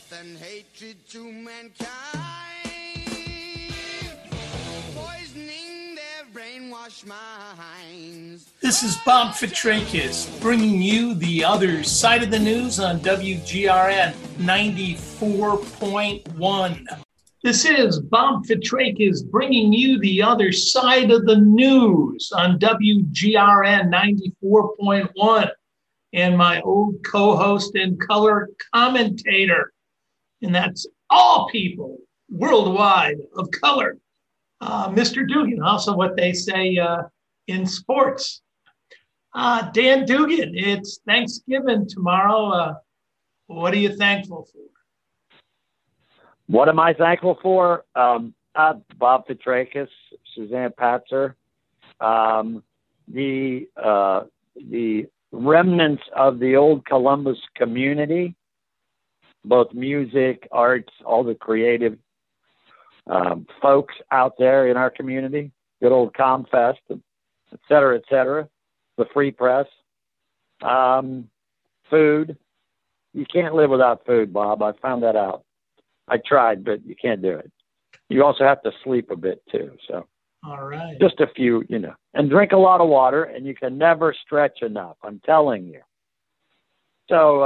and hatred to mankind, poisoning their brainwashed minds. This is Bob Fitrakis bringing you the other side of the news on WGRN 94.1. This is Bob Fitrakis bringing you the other side of the news on WGRN 94.1. And my old co-host and color commentator, and that's all people worldwide of color, Mr. Dugan, also what they say in sports. Dan Dugan, it's Thanksgiving tomorrow. What are you thankful for? What am I thankful for? Bob Fitrakis, Suzanne Patzer, the remnants of the old Columbus community, both music, arts, all the creative folks out there in our community, good old ComFest, et cetera, the Free Press, food. You can't live without food, Bob. I found that out. I tried, but you can't do it. You also have to sleep a bit too. So, all right, just a few, and drink a lot of water, and you can never stretch enough. I'm telling you. So,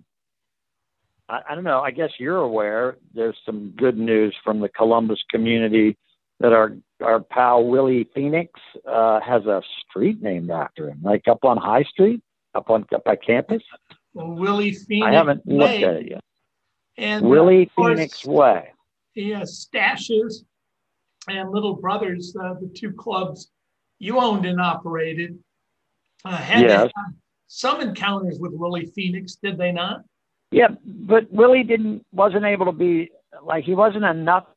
I don't know. I guess you're aware. There's some good news from the Columbus community that our pal Willie Phoenix has a street named after him, like up on High Street, up by campus. Well, Willie Phoenix. I haven't looked at it yet. And Willie Phoenix Way. He has Stashes and Little Brothers, the two clubs you owned and operated. Had some encounters with Willie Phoenix, did they not? Yeah, but Willie wasn't able to be, he wasn't enough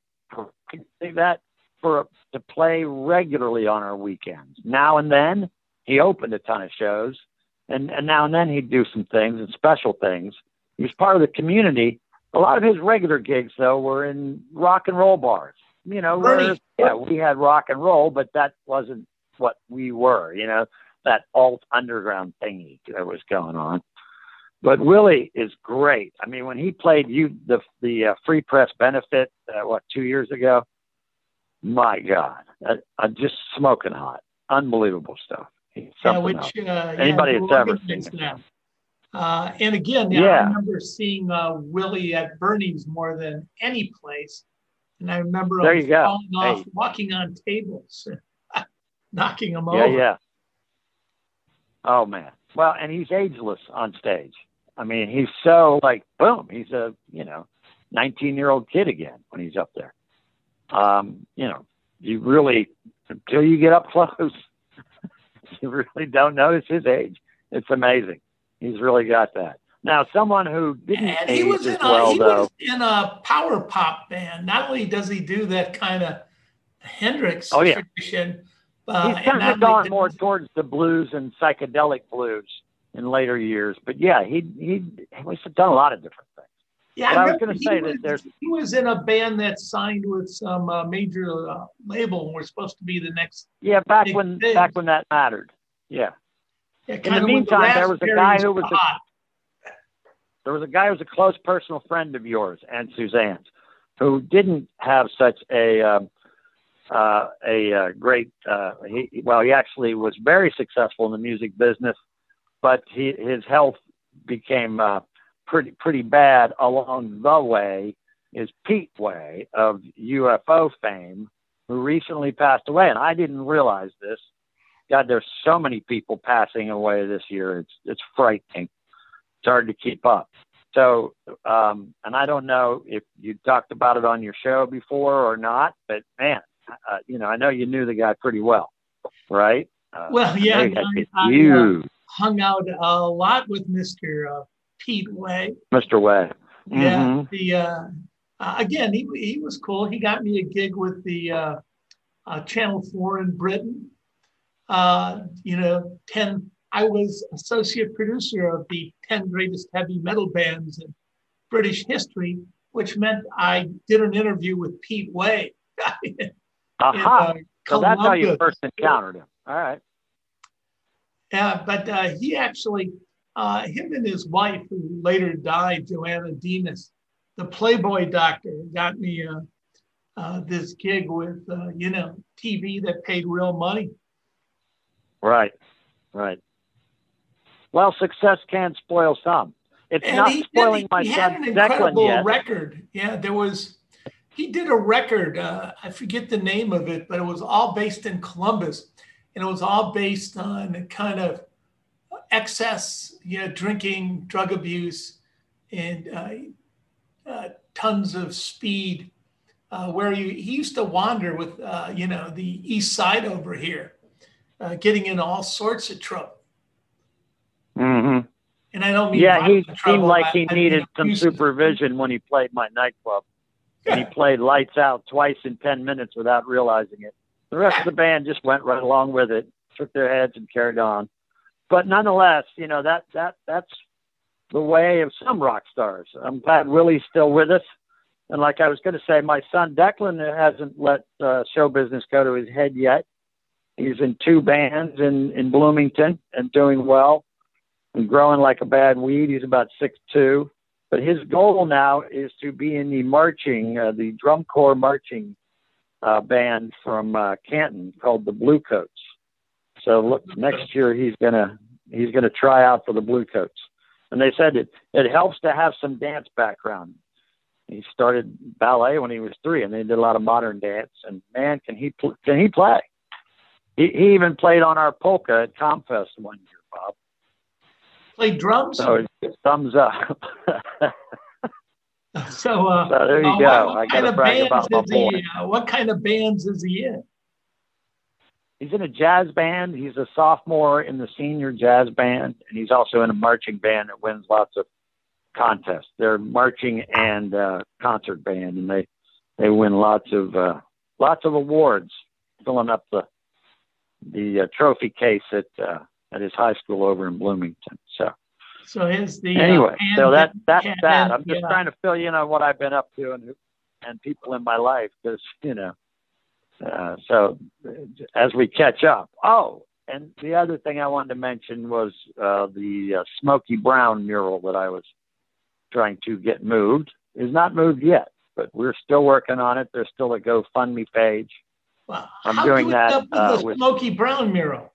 to play regularly on our weekends. Now and then he opened a ton of shows, and now and then he'd do some things and special things. He was part of the community. A lot of his regular gigs, though, were in rock and roll bars. We had rock and roll, but that wasn't what we were, that alt underground thingy that was going on. But Willie is great. I mean, when he played the Free Press benefit, 2 years ago, my God, just smoking hot. Unbelievable stuff. Anybody that's ever seen it. And again, I remember seeing Willie at Bernie's more than any place. And I remember falling off, walking on tables, knocking them over. Yeah. Oh, man. Well, and he's ageless on stage. I mean, he's so boom, he's a, 19-year-old kid again when he's up there. You really, until you get up close, you really don't notice his age. It's amazing. He's really got that. Now, someone who didn't age as well, though. He was in a power pop band. Not only does he do that kind of Hendrix tradition. He's kind of gone more towards the blues and psychedelic blues in later years. But, yeah, he's done a lot of different things. Yeah, I was going to say that he was in a band that signed with some major label and we're supposed to be the next. Yeah, back when that mattered. Yeah. In the meantime, there was a guy who was a close personal friend of yours and Suzanne's, who didn't have such a great. He actually was very successful in the music business, but his health became pretty bad along the way. Is Pete Way of UFO fame, who recently passed away, and I didn't realize this. God, there's so many people passing away this year. It's frightening. It's hard to keep up. So, and I don't know if you talked about it on your show before or not, but man, I know you knew the guy pretty well, right? Well, yeah, I hung out a lot with Mr. Pete Way. Mr. Way. Yeah. Again, he was cool. He got me a gig with the Channel 4 in Britain. I was associate producer of the 10 greatest heavy metal bands in British history, which meant I did an interview with Pete Way. So that's how you first encountered him. All right. But he actually, him and his wife, who later died, Joanna Demas, the Playboy doctor got me this gig with, TV that paid real money. Right. Well, success can spoil some. It's And not spoiling my he had son an Declan incredible yet. record. Yeah, he did a record. I forget the name of it, but it was all based in Columbus. And it was all based on kind of excess, drinking, drug abuse, and tons of speed. Where he used to wander with, the East Side over here, getting in all sorts of trouble. Mm-hmm. And I don't mean he trouble. seemed like he I needed mean some supervision when he played my nightclub. And he played lights out twice in 10 minutes without realizing it. The rest of the band just went right along with it, shook their heads and carried on. But nonetheless, that's the way of some rock stars. I'm glad Willie's still with us. And like I was going to say, my son Declan hasn't let show business go to his head yet. He's in 2 bands in Bloomington and doing well and growing like a bad weed. He's about 6'2". But his goal now is to be in the marching, the drum corps marching band from Canton called the Bluecoats. So look, next year he's gonna try out for the Bluecoats. And they said it helps to have some dance background. He started ballet when he was 3, and they did a lot of modern dance. And man, can he play? He even played on our polka at Comfest one year, Bob. Played drums? So thumbs up. So there you go. I got to brag about my boy. What kind of bands is he in? He's in a jazz band. He's a sophomore in the senior jazz band, and he's also in a marching band that wins lots of contests. They're marching and concert band, and they win lots of awards, filling up the trophy case at his high school over in Bloomington. So is the anyway. So that's that. I'm just trying to fill you in on what I've been up to and people in my life, because so as we catch up. Oh, and the other thing I wanted to mention was the Smokey Brown mural that I was trying to get moved. Is not moved yet, but we're still working on it. There's still a GoFundMe page. Wow. I'm doing that with Smokey Brown mural.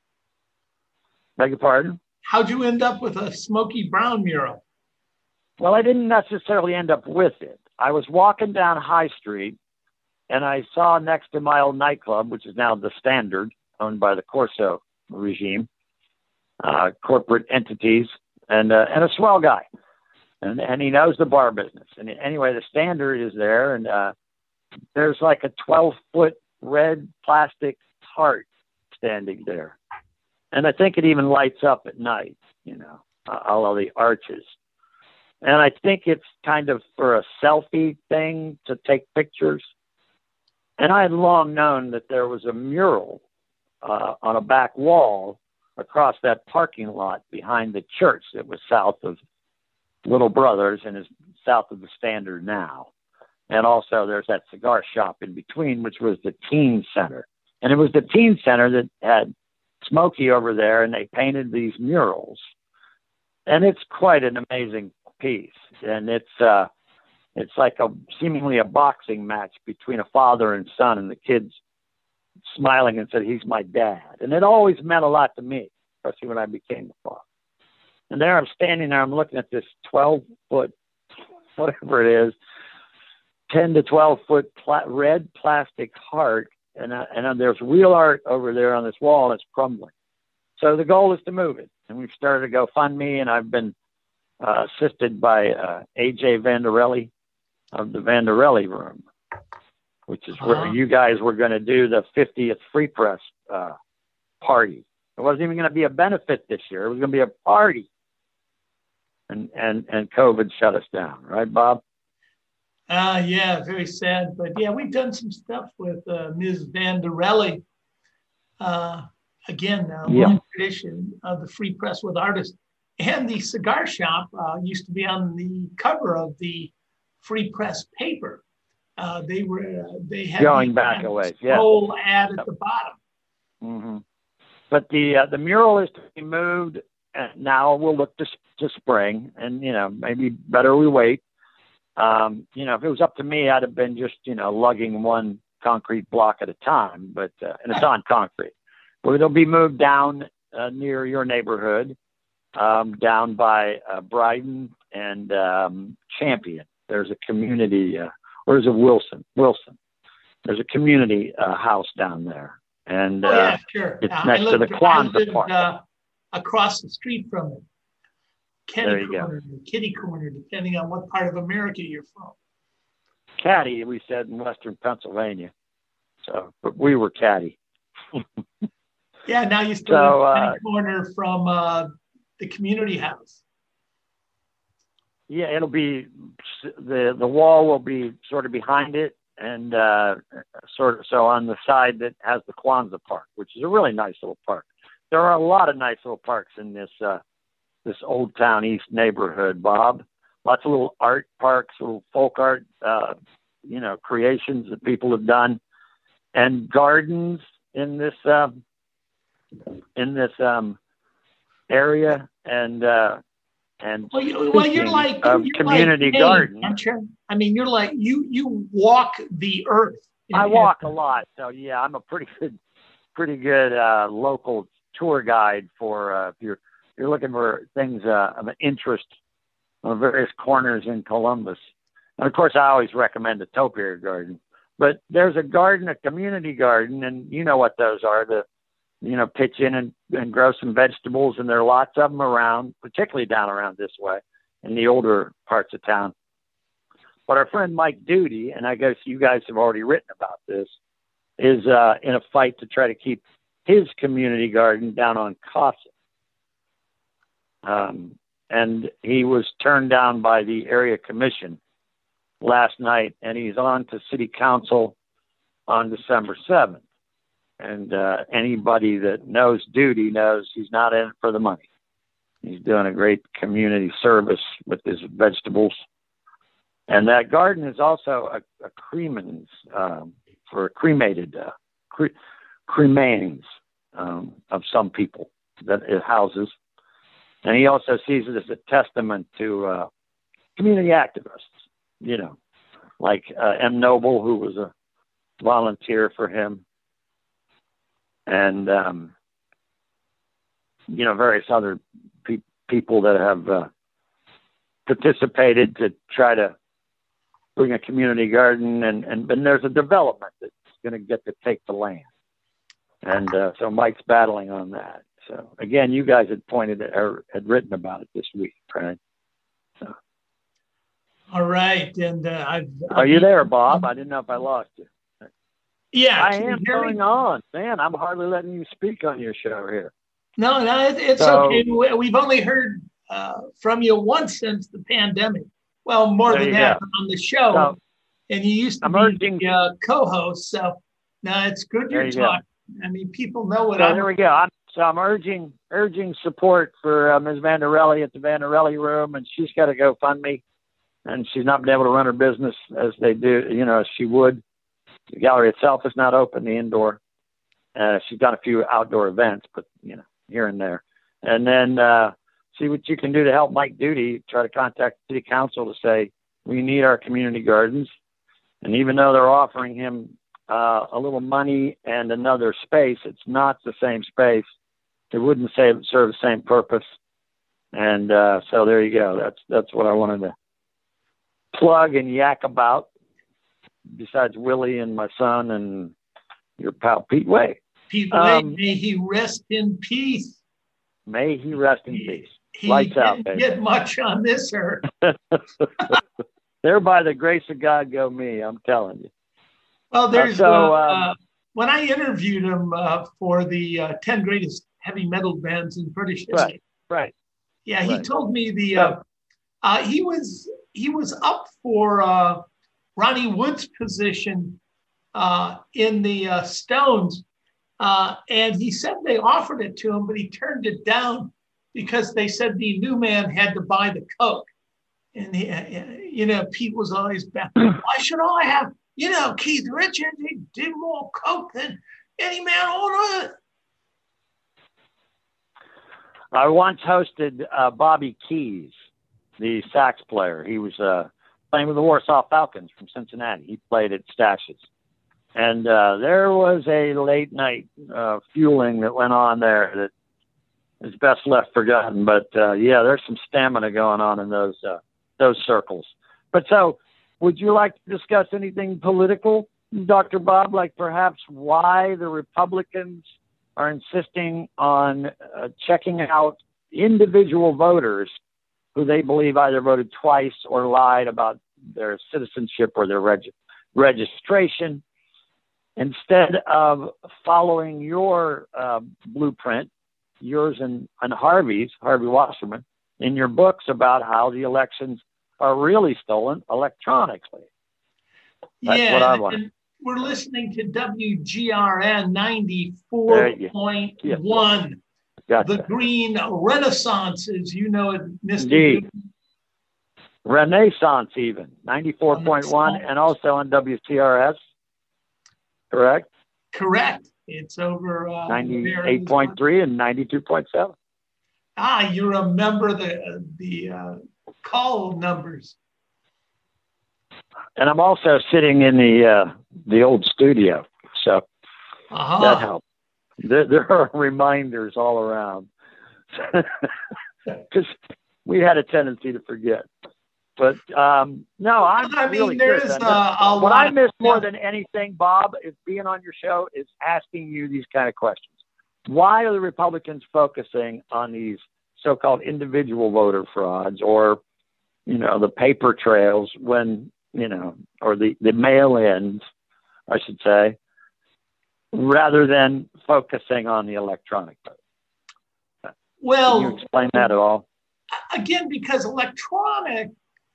Beg your pardon? How'd you end up with a Smokey Brown mural? Well, I didn't necessarily end up with it. I was walking down High Street, and I saw next to my old nightclub, which is now the Standard, owned by the Corso regime, corporate entities, and a swell guy. And he knows the bar business. And anyway, the Standard is there, and there's like a 12-foot red plastic heart standing there. And I think it even lights up at night, all of the arches. And I think it's kind of for a selfie thing to take pictures. And I had long known that there was a mural on a back wall across that parking lot behind the church that was south of Little Brothers and is south of the Standard now. And also there's that cigar shop in between, which was the Teen Center. And it was the Teen Center that had Smokey over there, and they painted these murals. And it's quite an amazing piece. And it's like seemingly a boxing match between a father and son, and the kid's smiling and said, "He's my dad." And it always meant a lot to me, especially when I became a father. And there I'm standing there, I'm looking at this 12-foot, whatever it is, 10 to 12-foot red plastic heart. And there's real art over there on this wall, and it's crumbling. So the goal is to move it. And we've started a GoFundMe, and I've been assisted by AJ Vanderelli of the Vanderelli Room, which is where you guys were going to do the 50th Free Press party. It wasn't even going to be a benefit this year. It was going to be a party. And COVID shut us down. Right, Bob? Yeah, very sad. But yeah, we've done some stuff with Ms. Vanderelli. Again, long tradition of the Free Press with Artists. And the cigar shop used to be on the cover of the Free Press paper. They had going back a ways, scroll ad at the bottom. Mm-hmm. But the mural is to be moved. Now we'll look to spring, and maybe better we wait. If it was up to me, I'd have been just, lugging one concrete block at a time, but, and it's on concrete, but it'll be moved down near your neighborhood, down by Bryden and Champion. There's a community, or is it Wilson? There's a community house down there. And sure. It's next to the Kwanzaa Park. Across the street from it. Kitty corner, depending on what part of America you're from. Caddy, we said, in Western Pennsylvania. So, but we were Caddy. Yeah, now you still in the corner from the community house. Yeah, it'll be the wall will be sort of behind it, and sort of so on the side that has the Kwanzaa Park, which is a really nice little park. There are a lot of nice little parks in this Old Town East neighborhood, Bob. Lots of little art parks, little folk art, creations that people have done, and gardens in this area, and you're like community garden. Aren't you? I mean, you're like you walk the earth. I walk a lot, so yeah, I'm a pretty good local tour guide for if you're looking for things of interest on various corners in Columbus. And of course, I always recommend the topiary garden. But there's a garden, a community garden, and you know what those are. Pitch in and grow some vegetables, and there are lots of them around, particularly down around this way in the older parts of town. But our friend Mike Duty, and I guess you guys have already written about this, is in a fight to try to keep his community garden down on Casa. And he was turned down by the area commission last night, and he's on to city council on December 7th. And anybody that knows Duty knows he's not in it for the money. He's doing a great community service with his vegetables. And that garden is also a cremins, for cremated cremains of some people that it houses. And he also sees it as a testament to community activists, like M. Noble, who was a volunteer for him, and, various other people that have participated to try to bring a community garden. And there's a development that's going to get to take the land. And so Mike's battling on that. So again, you guys had written about it this week, right? So. All right, and are you there, Bob? I didn't know if I lost you. Yeah, I am going on, man. I'm hardly letting you speak on your show here. No, it's okay. We've only heard from you once since the pandemic. Well, more than that on the show, so, and you used to be co-host. So now it's good you're talking. I mean, people know what There we go. I'm urging support for Ms. Vanderelli at the Vanderelli Room, and she's got a GoFundMe, and she's not been able to run her business as they do, as she would. The gallery itself is not open, the indoor. She's done a few outdoor events, but, here and there. And then see what you can do to help Mike Duty. Try to contact City Council to say, we need our community gardens. And even though they're offering him a little money and another space, it's not the same space. It wouldn't serve the same purpose. And so there you go. That's what I wanted to plug and yak about, besides Willie and my son and your pal Pete Way. Pete Way, may he rest in peace. May he rest in peace. He Lights out, didn't baby. get much on this earth. There by the grace of God go me, I'm telling you. Well, there's when I interviewed him for the 10 greatest heavy metal bands in British history. Right. Yeah, he told me he was up for Ronnie Wood's position in the Stones, and he said they offered it to him, but he turned it down because they said the new man had to buy the Coke. And Pete was always back. Why should I have? Keith Richards, he did more Coke than any man on earth. I once hosted Bobby Keys, the sax player. He was playing with the Warsaw Falcons from Cincinnati. He played at Stash's. And there was a late night fueling that went on there that is best left forgotten. But yeah, there's some stamina going on in those circles. But so, would you like to discuss anything political, Dr. Bob, like perhaps why the Republicans are insisting on checking out individual voters who they believe either voted twice or lied about their citizenship or their registration, instead of following your blueprint, yours and Harvey Wasserman, in your books about how the elections are really stolen electronically. That's what I want. We're listening to WGRN 94.1. Gotcha. The Green Renaissance, as you know it, Mr. Indeed. Renaissance even, 94.1, and also on WCRS, correct? Correct. It's over 98.3 and 92.7. You remember the call numbers. And I'm also sitting in the old studio, so that helps. There are reminders all around because we had a tendency to forget. But no, I'm really curious. What I miss more than anything, Bob, is being on your show is asking you these kind of questions. Why are the Republicans focusing on these so-called individual voter frauds, or the paper trails when or the mail-ins, I should say, rather than focusing on the electronic vote? Well, can you explain that at all? Again, because electronics,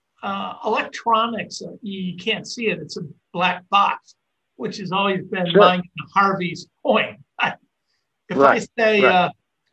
you can't see it. It's a black box, which has always been Harvey's point. If I say,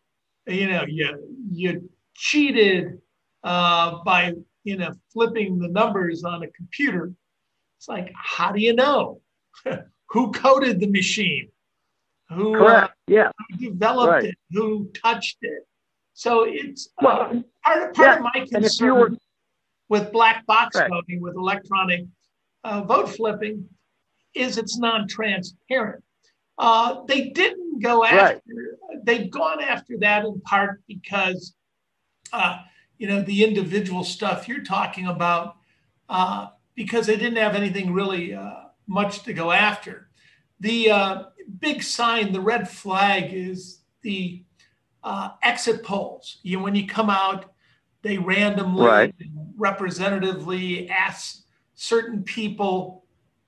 you cheated by, flipping the numbers on a computer, it's like, how do you know? Who coded the machine? Who developed it? Who touched it? So it's part of my concern with black box voting, with electronic vote flipping, is it's non-transparent. They didn't go after. They've gone after that in part because the individual stuff you're talking about, because they didn't have anything really much to go after. The big sign, the red flag, is the exit polls. When you come out, they randomly, representatively ask certain people.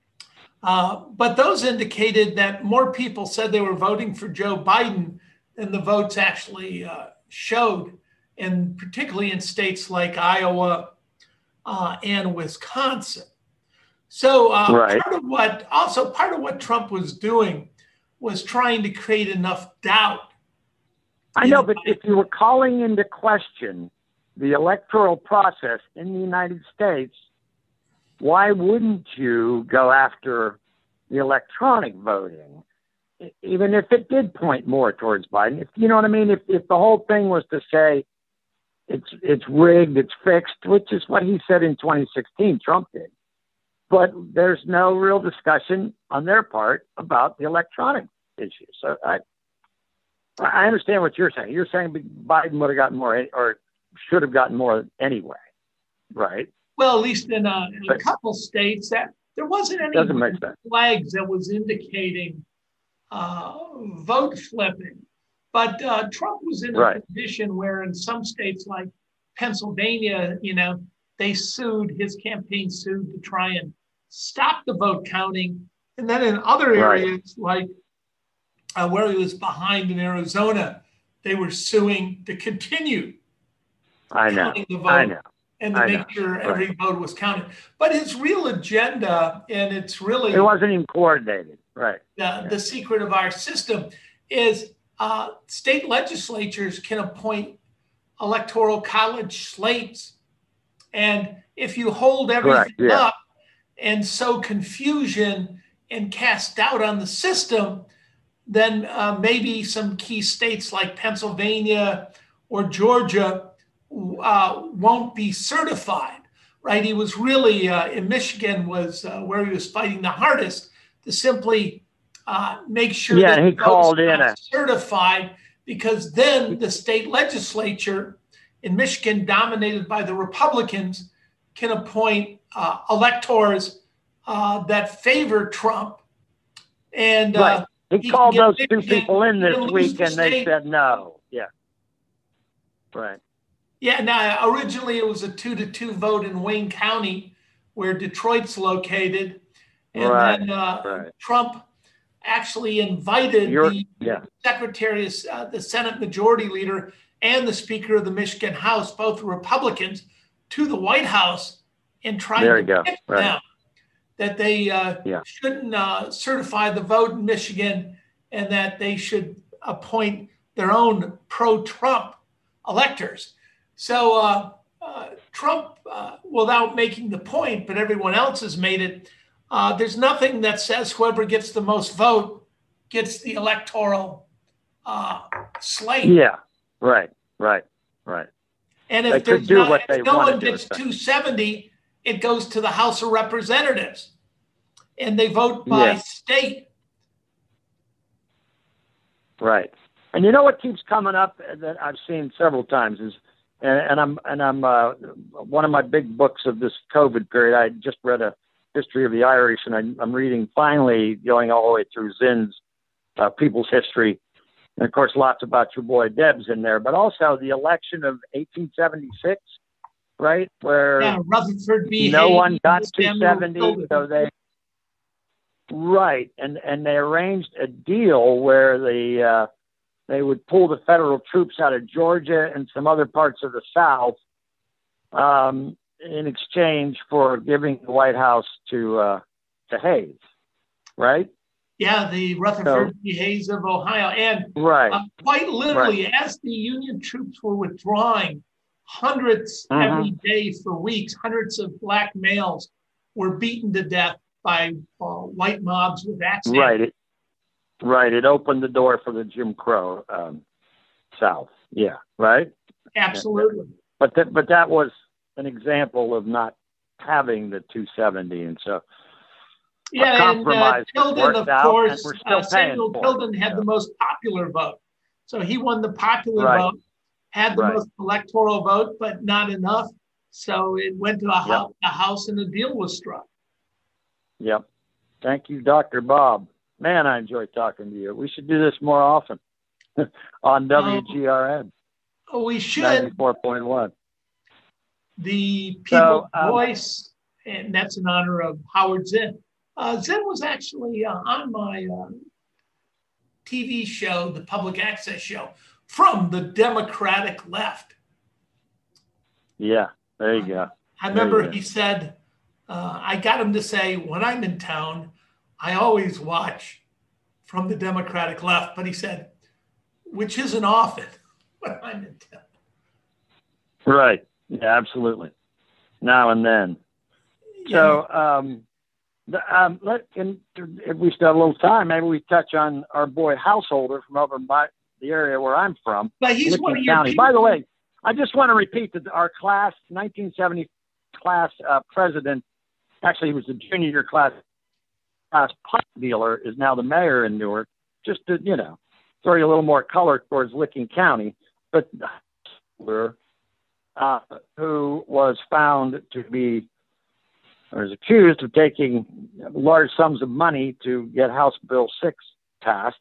But those indicated that more people said they were voting for Joe Biden than the votes actually showed, and particularly in states like Iowa and Wisconsin. So part of what Trump was doing was trying to create enough doubt. I know, but if you were calling into question the electoral process in the United States, why wouldn't you go after the electronic voting, even if it did point more towards Biden? If you know what I mean? If the whole thing was to say it's rigged, it's fixed, which is what he said in 2016, Trump did. But there's no real discussion on their part about the electronic issue. So I understand what you're saying. You're saying Biden would have gotten more, or should have gotten more anyway, right? Well, at least in a couple states, that there wasn't any flags that was indicating vote flipping. But Trump was in a position where in some states like Pennsylvania, his campaign sued to try and stop the vote counting. And then in other areas like where he was behind in Arizona, they were suing to continue counting the vote and to make sure every vote was counted. But his real agenda, and it wasn't even coordinated, the secret of our system is state legislatures can appoint electoral college slates. And if you hold everything up and sow confusion and cast doubt on the system, then maybe some key states like Pennsylvania or Georgia won't be certified. right? He was really in Michigan was where he was fighting the hardest to simply make sure Yeah, that he the votes called in got certified, because then the state legislature in Michigan, dominated by the Republicans, can appoint electors that favor Trump. And right. He he called can those get two Michigan, people in he this can lose week, the and they state. said no. Yeah. Right. Yeah, now originally it was a 2-2 vote in Wayne County, where Detroit's located. And Right. then Trump actually invited the secretary, the Senate Majority Leader, and the Speaker of the Michigan House, both Republicans, to the White House and tried to pitch them that they shouldn't certify the vote in Michigan, and that they should appoint their own pro-Trump electors. So Trump, without making the point, but everyone else has made it, there's nothing that says whoever gets the most vote gets the electoral slate. Yeah, right. And if they there's do not, what if they no want one to do, gets 270, it goes to the House of Representatives, and they vote by state. Right. And you know what keeps coming up that I've seen several times is, and I'm one of my big books of this COVID period. I just read a history of the Irish, and I'm reading finally going all the way through Zinn's People's History, and of course lots about your boy Debs in there, but also the election of 1876, right, where Rutherford B. no Hayes, one got 270, so they. Right, and they arranged a deal where they would pull the federal troops out of Georgia and some other parts of the South in exchange for giving the White House to Hayes, right? Yeah, the Rutherford B. Hayes of Ohio, and quite literally, as the Union troops were withdrawing, hundreds every day for weeks, hundreds of black males were beaten to death by white mobs with axes. Right. It opened the door for the Jim Crow South. Yeah. Right. Absolutely. But that was an example of not having the 270, and so and Tilden, of course, Samuel Tilden had the most popular vote, so he won the popular vote, had the most electoral vote, but not enough. So it went to a house, and a deal was struck. Yep. Thank you, Dr. Bob. Man, I enjoy talking to you. We should do this more often on WGRN. We should. 94.1. The People's Voice, and that's in honor of Howard Zinn. Zinn was actually on my TV show, the Public Access Show, from the Democratic left. Yeah, there you go. I remember he said, I got him to say, when I'm in town, I always watch from the Democratic left. But he said, which isn't often when I'm in town. Right. Yeah, absolutely. Now and then. Yeah. So if we still have a little time, maybe we touch on our boy Householder from over by the area where I'm from. But he's Licking one of your County. people. By the way, I just want to repeat that our class, 1970 class president, actually he was the junior year class pot dealer, is now the mayor in Newark, just to, throw you a little more color towards Licking County. But who was found to be, or is accused of taking large sums of money to get House Bill 6 passed.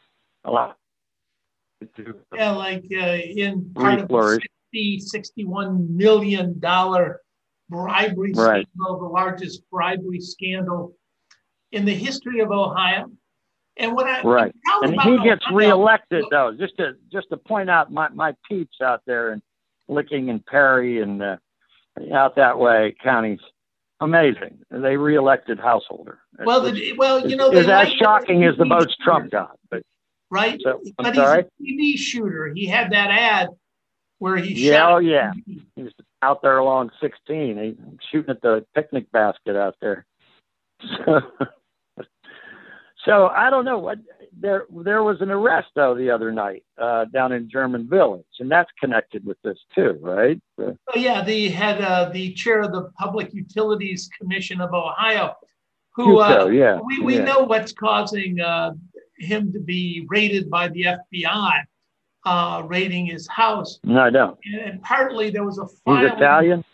In part of the $61 million bribery scandal, the largest bribery scandal in the history of Ohio. And what and he gets reelected, though. Just to point out my peeps out there in Licking and Perry and out that way counties, amazing. They reelected Householder. It's as shocking as the votes Trump got, but right. So, but he's a TV shooter. He had that ad where he shot. He was out there along 16. He shooting at the picnic basket out there. So I don't know what there was an arrest though the other night down in German Village, and that's connected with this too, right? Oh, yeah, they had the chair of the Public Utilities Commission of Ohio, who we know what's causing him to be raided by the FBI, raiding his house. No, I don't. And partly there was a filing. He's Italian?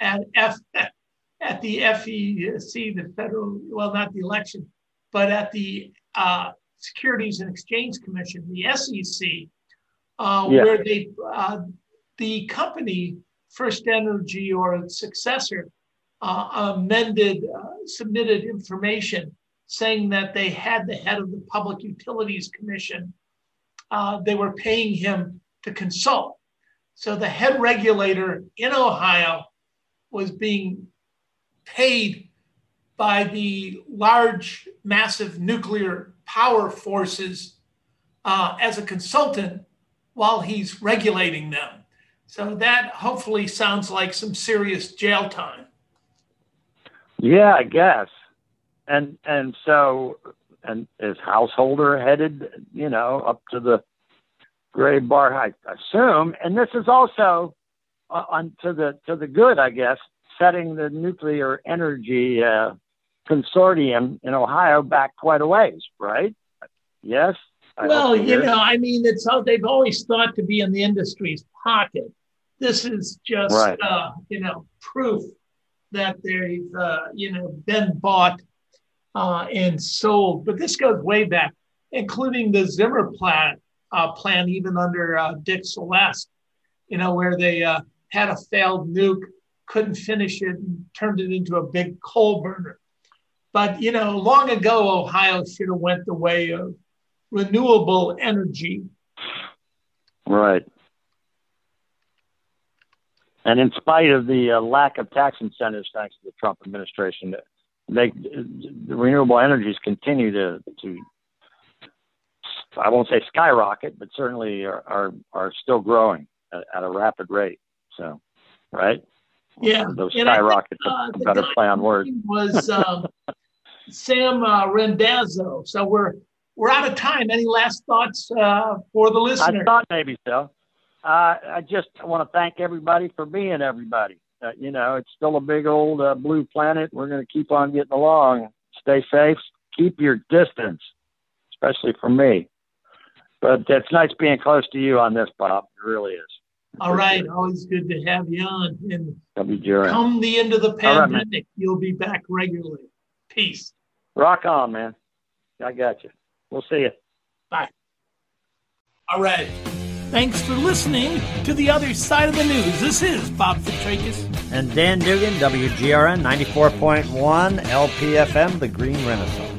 At the FEC, the federal, well, not the election, but at the Securities and Exchange Commission, the SEC, where they, the company, First Energy or its successor, submitted information saying that they had the head of the Public Utilities Commission. They were paying him to consult. So the head regulator in Ohio was being paid by the large, massive nuclear power forces as a consultant while he's regulating them. So that hopefully sounds like some serious jail time. Yeah, I guess. And is Householder headed, up to the gray bar, I assume. And this is also to the good, I guess, setting the nuclear energy consortium in Ohio back quite a ways, right? Yes. Well, they've always thought to be in the industry's pocket. This is just, proof that they've, been bought and sold. But this goes way back, including the Zimmer plan, even under Dick Celeste, where they had a failed nuke, couldn't finish it, and turned it into a big coal burner. But, long ago, Ohio should have went the way of renewable energy. Right. And in spite of the lack of tax incentives, thanks to the Trump administration, the renewable energies continue to I won't say skyrocket, but certainly are still growing at a rapid rate. So, right? Yeah. Those skyrockets are a better play on words. Was Sam Randazzo. So we're out of time. Any last thoughts for the listener? I thought maybe so. I just want to thank everybody for being everybody. It's still a big old blue planet. We're going to keep on getting along. Stay safe. Keep your distance, especially from me. But it's nice being close to you on this, Bob. It really is. All right. Always good to have you on. And WGRN. Come the end of the pandemic, you'll be back regularly. Peace. Rock on, man. I got you. We'll see you. Bye. All right. Thanks for listening to The Other Side of the News. This is Bob Fitrakis. And Dan Dugan, WGRN 94.1 LPFM, The Green Renaissance.